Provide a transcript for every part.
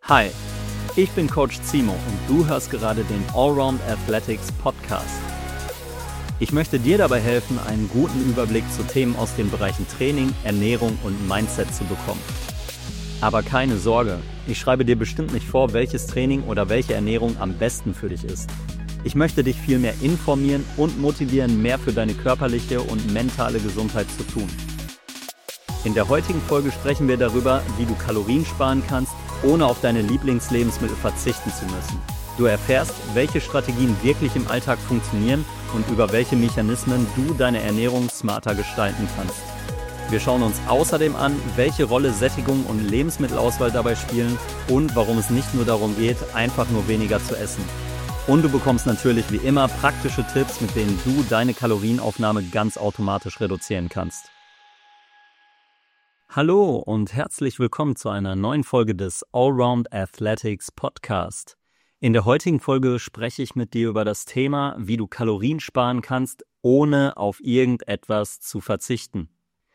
Hi, ich bin Coach Zimo und du hörst gerade den Allround Athletics Podcast. Ich möchte dir dabei helfen, einen guten Überblick zu Themen aus den Bereichen Training, Ernährung und Mindset zu bekommen. Aber keine Sorge, ich schreibe dir bestimmt nicht vor, welches Training oder welche Ernährung am besten für dich ist. Ich möchte dich vielmehr informieren und motivieren, mehr für deine körperliche und mentale Gesundheit zu tun. In der heutigen Folge sprechen wir darüber, wie du Kalorien sparen kannst, ohne auf deine Lieblingslebensmittel verzichten zu müssen. Du erfährst, welche Strategien wirklich im Alltag funktionieren und über welche Mechanismen du deine Ernährung smarter gestalten kannst. Wir schauen uns außerdem an, welche Rolle Sättigung und Lebensmittelauswahl dabei spielen und warum es nicht nur darum geht, einfach nur weniger zu essen. Und du bekommst natürlich wie immer praktische Tipps, mit denen du deine Kalorienaufnahme ganz automatisch reduzieren kannst. Hallo und herzlich willkommen zu einer neuen Folge des Allround Athletics Podcast. In der heutigen Folge spreche ich mit dir über das Thema, wie du Kalorien sparen kannst, ohne auf irgendetwas zu verzichten.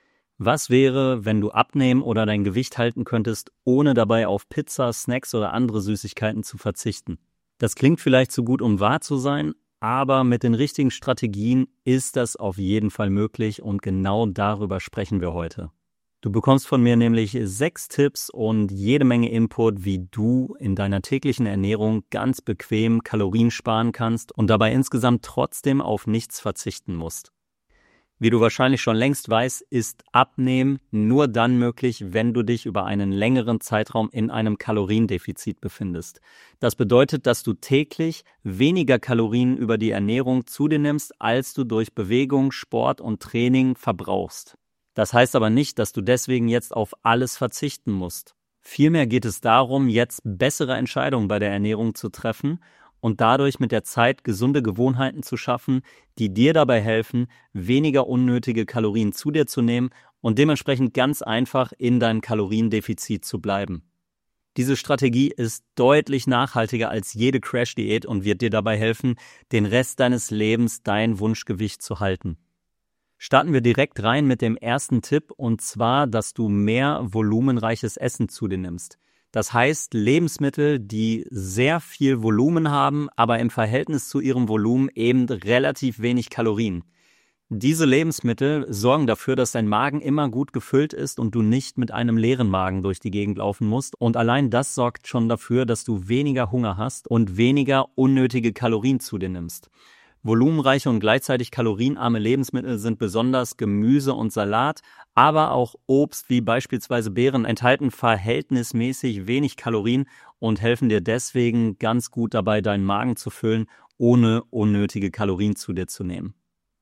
Was wäre, wenn du abnehmen oder dein Gewicht halten könntest, ohne dabei auf Pizza, Snacks oder andere Süßigkeiten zu verzichten? Das klingt vielleicht zu gut, um wahr zu sein, aber mit den richtigen Strategien ist das auf jeden Fall möglich und genau darüber sprechen wir heute. Du bekommst von mir nämlich 6 Tipps und jede Menge Input, wie du in deiner täglichen Ernährung ganz bequem Kalorien sparen kannst und dabei insgesamt trotzdem auf nichts verzichten musst. Wie du wahrscheinlich schon längst weißt, ist Abnehmen nur dann möglich, wenn du dich über einen längeren Zeitraum in einem Kaloriendefizit befindest. Das bedeutet, dass du täglich weniger Kalorien über die Ernährung zu dir nimmst, als du durch Bewegung, Sport und Training verbrauchst. Das heißt aber nicht, dass du deswegen jetzt auf alles verzichten musst. Vielmehr geht es darum, jetzt bessere Entscheidungen bei der Ernährung zu treffen und dadurch mit der Zeit gesunde Gewohnheiten zu schaffen, die dir dabei helfen, weniger unnötige Kalorien zu dir zu nehmen und dementsprechend ganz einfach in deinem Kaloriendefizit zu bleiben. Diese Strategie ist deutlich nachhaltiger als jede Crash-Diät und wird dir dabei helfen, den Rest deines Lebens dein Wunschgewicht zu halten. Starten wir direkt rein mit dem ersten Tipp, und zwar, dass du mehr volumenreiches Essen zu dir nimmst. Das heißt, Lebensmittel, die sehr viel Volumen haben, aber im Verhältnis zu ihrem Volumen eben relativ wenig Kalorien. Diese Lebensmittel sorgen dafür, dass dein Magen immer gut gefüllt ist und du nicht mit einem leeren Magen durch die Gegend laufen musst. Und allein das sorgt schon dafür, dass du weniger Hunger hast und weniger unnötige Kalorien zu dir nimmst. Volumenreiche und gleichzeitig kalorienarme Lebensmittel sind besonders Gemüse und Salat, aber auch Obst wie beispielsweise Beeren enthalten verhältnismäßig wenig Kalorien und helfen dir deswegen ganz gut dabei, deinen Magen zu füllen, ohne unnötige Kalorien zu dir zu nehmen.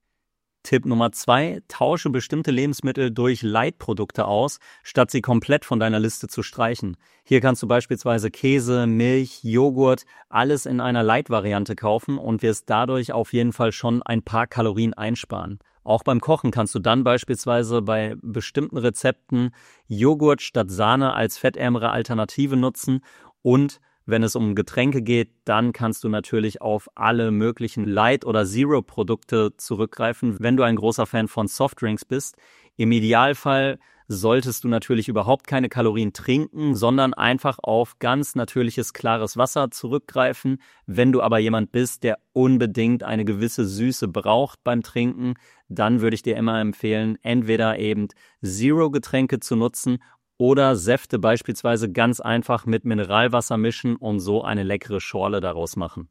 Tipp Nummer 2, tausche bestimmte Lebensmittel durch Leitprodukte aus, statt sie komplett von deiner Liste zu streichen. Hier kannst du beispielsweise Käse, Milch, Joghurt, alles in einer Light-Variante kaufen und wirst dadurch auf jeden Fall schon ein paar Kalorien einsparen. Auch beim Kochen kannst du dann beispielsweise bei bestimmten Rezepten Joghurt statt Sahne als fettärmere Alternative nutzen und wenn es um Getränke geht, dann kannst du natürlich auf alle möglichen Light- oder Zero-Produkte zurückgreifen, wenn du ein großer Fan von Softdrinks bist. Im Idealfall solltest du natürlich überhaupt keine Kalorien trinken, sondern einfach auf ganz natürliches, klares Wasser zurückgreifen. Wenn du aber jemand bist, der unbedingt eine gewisse Süße braucht beim Trinken, dann würde ich dir immer empfehlen, entweder eben Zero-Getränke zu nutzen oder Säfte beispielsweise ganz einfach mit Mineralwasser mischen und so eine leckere Schorle daraus machen.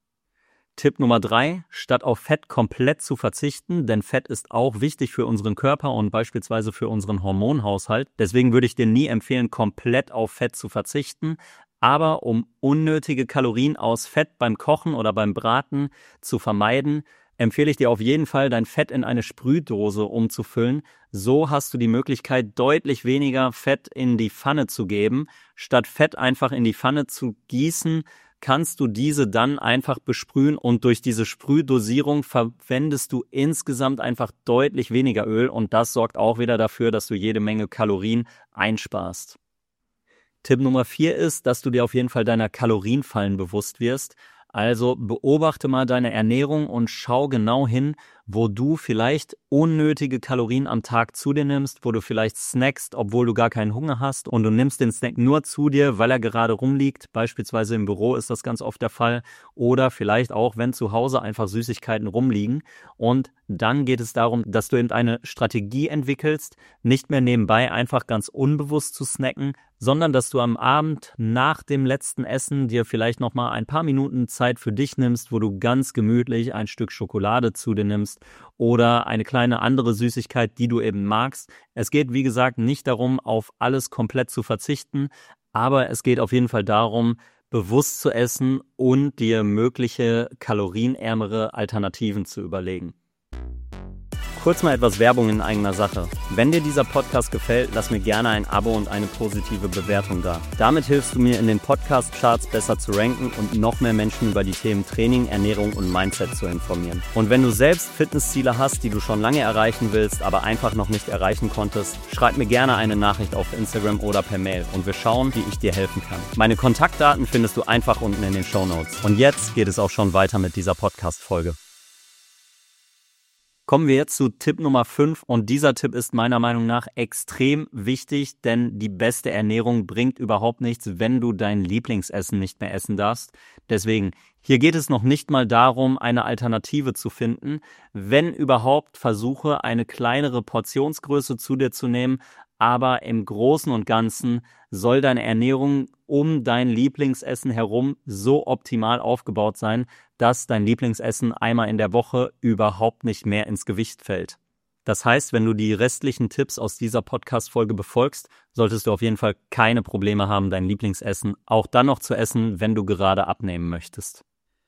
Tipp Nummer 3, statt auf Fett komplett zu verzichten, denn Fett ist auch wichtig für unseren Körper und beispielsweise für unseren Hormonhaushalt. Deswegen würde ich dir nie empfehlen, komplett auf Fett zu verzichten. Aber um unnötige Kalorien aus Fett beim Kochen oder beim Braten zu vermeiden, empfehle ich dir auf jeden Fall, dein Fett in eine Sprühdose umzufüllen. So hast du die Möglichkeit, deutlich weniger Fett in die Pfanne zu geben. Statt Fett einfach in die Pfanne zu gießen, kannst du diese dann einfach besprühen und durch diese Sprühdosierung verwendest du insgesamt einfach deutlich weniger Öl und das sorgt auch wieder dafür, dass du jede Menge Kalorien einsparst. Tipp Nummer 4 ist, dass du dir auf jeden Fall deiner Kalorienfallen bewusst wirst. Also beobachte mal deine Ernährung und schau genau hin, wo du vielleicht unnötige Kalorien am Tag zu dir nimmst, wo du vielleicht snackst, obwohl du gar keinen Hunger hast und du nimmst den Snack nur zu dir, weil er gerade rumliegt. Beispielsweise im Büro ist das ganz oft der Fall oder vielleicht auch, wenn zu Hause einfach Süßigkeiten rumliegen. Und dann geht es darum, dass du eben eine Strategie entwickelst, nicht mehr nebenbei einfach ganz unbewusst zu snacken, sondern dass du am Abend nach dem letzten Essen dir vielleicht nochmal ein paar Minuten Zeit für dich nimmst, wo du ganz gemütlich ein Stück Schokolade zu dir nimmst oder eine kleine andere Süßigkeit, die du eben magst. Es geht, wie gesagt, nicht darum, auf alles komplett zu verzichten, aber es geht auf jeden Fall darum, bewusst zu essen und dir mögliche kalorienärmere Alternativen zu überlegen. Kurz mal etwas Werbung in eigener Sache. Wenn dir dieser Podcast gefällt, lass mir gerne ein Abo und eine positive Bewertung da. Damit hilfst du mir, in den Podcast-Charts besser zu ranken und noch mehr Menschen über die Themen Training, Ernährung und Mindset zu informieren. Und wenn du selbst Fitnessziele hast, die du schon lange erreichen willst, aber einfach noch nicht erreichen konntest, schreib mir gerne eine Nachricht auf Instagram oder per Mail und wir schauen, wie ich dir helfen kann. Meine Kontaktdaten findest du einfach unten in den Shownotes. Und jetzt geht es auch schon weiter mit dieser Podcast-Folge. Kommen wir jetzt zu Tipp Nummer 5 und dieser Tipp ist meiner Meinung nach extrem wichtig, denn die beste Ernährung bringt überhaupt nichts, wenn du dein Lieblingsessen nicht mehr essen darfst. Deswegen, hier geht es noch nicht mal darum, eine Alternative zu finden. Wenn überhaupt, versuche eine kleinere Portionsgröße zu dir zu nehmen, aber im Großen und Ganzen soll deine Ernährung um dein Lieblingsessen herum so optimal aufgebaut sein, dass dein Lieblingsessen einmal in der Woche überhaupt nicht mehr ins Gewicht fällt. Das heißt, wenn du die restlichen Tipps aus dieser Podcast-Folge befolgst, solltest du auf jeden Fall keine Probleme haben, dein Lieblingsessen auch dann noch zu essen, wenn du gerade abnehmen möchtest.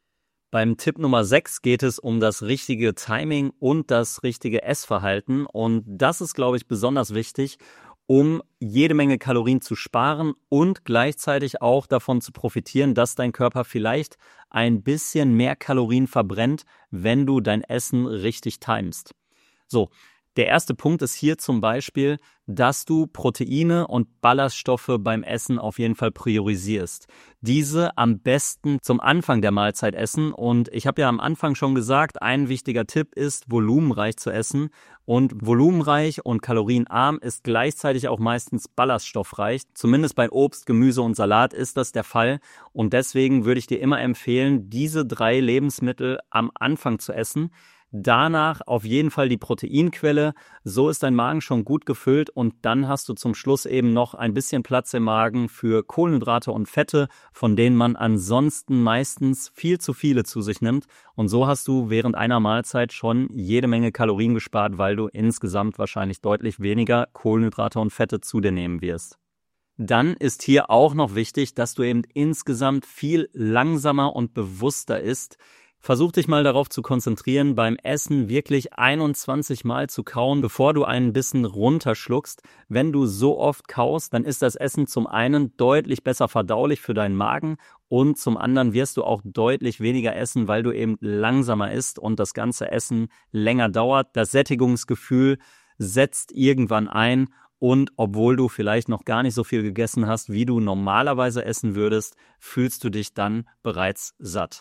Beim Tipp Nummer 6 geht es um das richtige Timing und das richtige Essverhalten und das ist, glaube ich, besonders wichtig, um jede Menge Kalorien zu sparen und gleichzeitig auch davon zu profitieren, dass dein Körper vielleicht ein bisschen mehr Kalorien verbrennt, wenn du dein Essen richtig timest. So, der erste Punkt ist hier zum Beispiel, dass du Proteine und Ballaststoffe beim Essen auf jeden Fall priorisierst. Diese am besten zum Anfang der Mahlzeit essen und ich habe ja am Anfang schon gesagt, ein wichtiger Tipp ist, volumenreich zu essen und volumenreich und kalorienarm ist gleichzeitig auch meistens ballaststoffreich. Zumindest bei Obst, Gemüse und Salat ist das der Fall und deswegen würde ich dir immer empfehlen, diese 3 Lebensmittel am Anfang zu essen. Danach auf jeden Fall die Proteinquelle, so ist dein Magen schon gut gefüllt und dann hast du zum Schluss eben noch ein bisschen Platz im Magen für Kohlenhydrate und Fette, von denen man ansonsten meistens viel zu viele zu sich nimmt und so hast du während einer Mahlzeit schon jede Menge Kalorien gespart, weil du insgesamt wahrscheinlich deutlich weniger Kohlenhydrate und Fette zu dir nehmen wirst. Dann ist hier auch noch wichtig, dass du eben insgesamt viel langsamer und bewusster isst. Versuch dich mal darauf zu konzentrieren, beim Essen wirklich 21 Mal zu kauen, bevor du einen Bissen runterschluckst. Wenn du so oft kaust, dann ist das Essen zum einen deutlich besser verdaulich für deinen Magen und zum anderen wirst du auch deutlich weniger essen, weil du eben langsamer isst und das ganze Essen länger dauert. Das Sättigungsgefühl setzt irgendwann ein und obwohl du vielleicht noch gar nicht so viel gegessen hast, wie du normalerweise essen würdest, fühlst du dich dann bereits satt.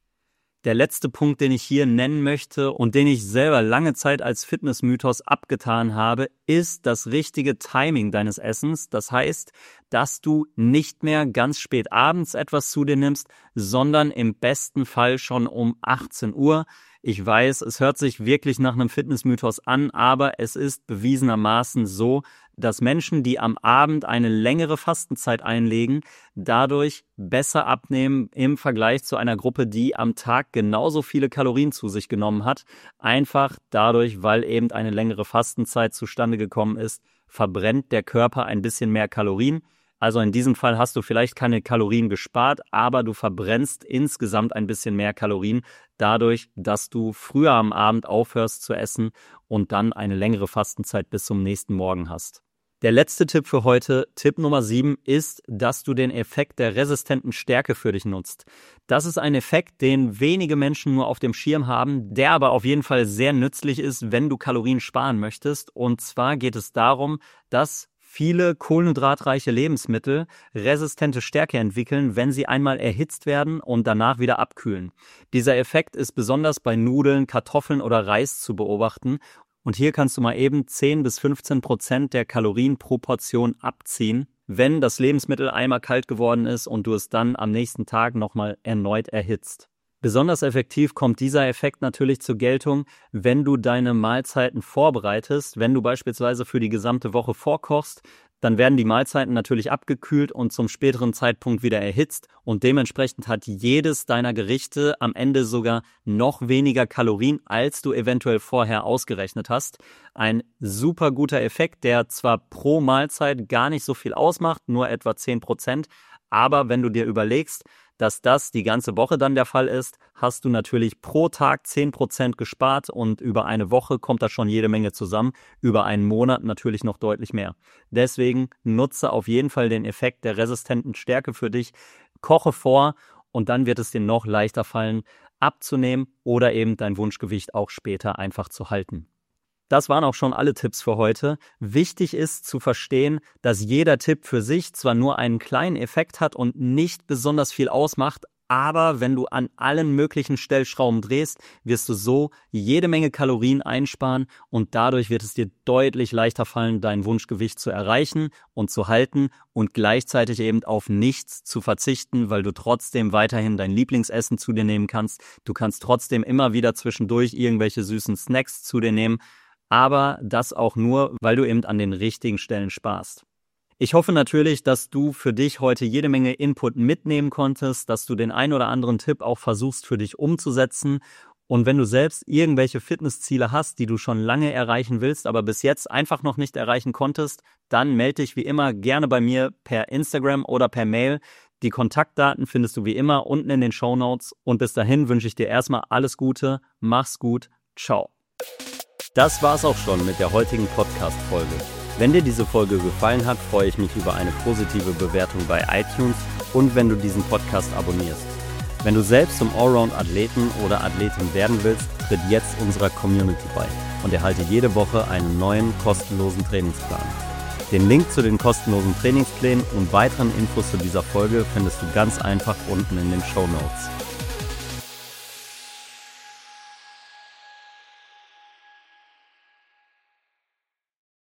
Der letzte Punkt, den ich hier nennen möchte und den ich selber lange Zeit als Fitnessmythos abgetan habe, ist das richtige Timing deines Essens. Das heißt, dass du nicht mehr ganz spät abends etwas zu dir nimmst, sondern im besten Fall schon um 18 Uhr. Ich weiß, es hört sich wirklich nach einem Fitnessmythos an, aber es ist bewiesenermaßen so, dass Menschen, die am Abend eine längere Fastenzeit einlegen, dadurch besser abnehmen im Vergleich zu einer Gruppe, die am Tag genauso viele Kalorien zu sich genommen hat. Einfach dadurch, weil eben eine längere Fastenzeit zustande gekommen ist, verbrennt der Körper ein bisschen mehr Kalorien. Also in diesem Fall hast du vielleicht keine Kalorien gespart, aber du verbrennst insgesamt ein bisschen mehr Kalorien dadurch, dass du früher am Abend aufhörst zu essen und dann eine längere Fastenzeit bis zum nächsten Morgen hast. Der letzte Tipp für heute, Tipp Nummer 7, ist, dass du den Effekt der resistenten Stärke für dich nutzt. Das ist ein Effekt, den wenige Menschen nur auf dem Schirm haben, der aber auf jeden Fall sehr nützlich ist, wenn du Kalorien sparen möchtest. Und zwar geht es darum, dass viele kohlenhydratreiche Lebensmittel resistente Stärke entwickeln, wenn sie einmal erhitzt werden und danach wieder abkühlen. Dieser Effekt ist besonders bei Nudeln, Kartoffeln oder Reis zu beobachten. Und hier kannst du mal eben 10-15% der Kalorien pro Portion abziehen, wenn das Lebensmittel einmal kalt geworden ist und du es dann am nächsten Tag nochmal erneut erhitzt. Besonders effektiv kommt dieser Effekt natürlich zur Geltung, wenn du deine Mahlzeiten vorbereitest. Wenn du beispielsweise für die gesamte Woche vorkochst, dann werden die Mahlzeiten natürlich abgekühlt und zum späteren Zeitpunkt wieder erhitzt und dementsprechend hat jedes deiner Gerichte am Ende sogar noch weniger Kalorien, als du eventuell vorher ausgerechnet hast. Ein super guter Effekt, der zwar pro Mahlzeit gar nicht so viel ausmacht, nur etwa 10%, aber wenn du dir überlegst, dass das die ganze Woche dann der Fall ist, hast du natürlich pro Tag 10% gespart und über eine Woche kommt da schon jede Menge zusammen, über einen Monat natürlich noch deutlich mehr. Deswegen nutze auf jeden Fall den Effekt der resistenten Stärke für dich, koche vor und dann wird es dir noch leichter fallen, abzunehmen oder eben dein Wunschgewicht auch später einfach zu halten. Das waren auch schon alle Tipps für heute. Wichtig ist zu verstehen, dass jeder Tipp für sich zwar nur einen kleinen Effekt hat und nicht besonders viel ausmacht, aber wenn du an allen möglichen Stellschrauben drehst, wirst du so jede Menge Kalorien einsparen und dadurch wird es dir deutlich leichter fallen, dein Wunschgewicht zu erreichen und zu halten und gleichzeitig eben auf nichts zu verzichten, weil du trotzdem weiterhin dein Lieblingsessen zu dir nehmen kannst. Du kannst trotzdem immer wieder zwischendurch irgendwelche süßen Snacks zu dir nehmen. Aber das auch nur, weil du eben an den richtigen Stellen sparst. Ich hoffe natürlich, dass du für dich heute jede Menge Input mitnehmen konntest, dass du den ein oder anderen Tipp auch versuchst für dich umzusetzen. Und wenn du selbst irgendwelche Fitnessziele hast, die du schon lange erreichen willst, aber bis jetzt einfach noch nicht erreichen konntest, dann melde dich wie immer gerne bei mir per Instagram oder per Mail. Die Kontaktdaten findest du wie immer unten in den Shownotes. Und bis dahin wünsche ich dir erstmal alles Gute, mach's gut, ciao. Das war's auch schon mit der heutigen Podcast-Folge. Wenn dir diese Folge gefallen hat, freue ich mich über eine positive Bewertung bei iTunes und wenn du diesen Podcast abonnierst. Wenn du selbst zum Allround-Athleten oder Athletin werden willst, tritt jetzt unserer Community bei und erhalte jede Woche einen neuen kostenlosen Trainingsplan. Den Link zu den kostenlosen Trainingsplänen und weiteren Infos zu dieser Folge findest du ganz einfach unten in den Shownotes.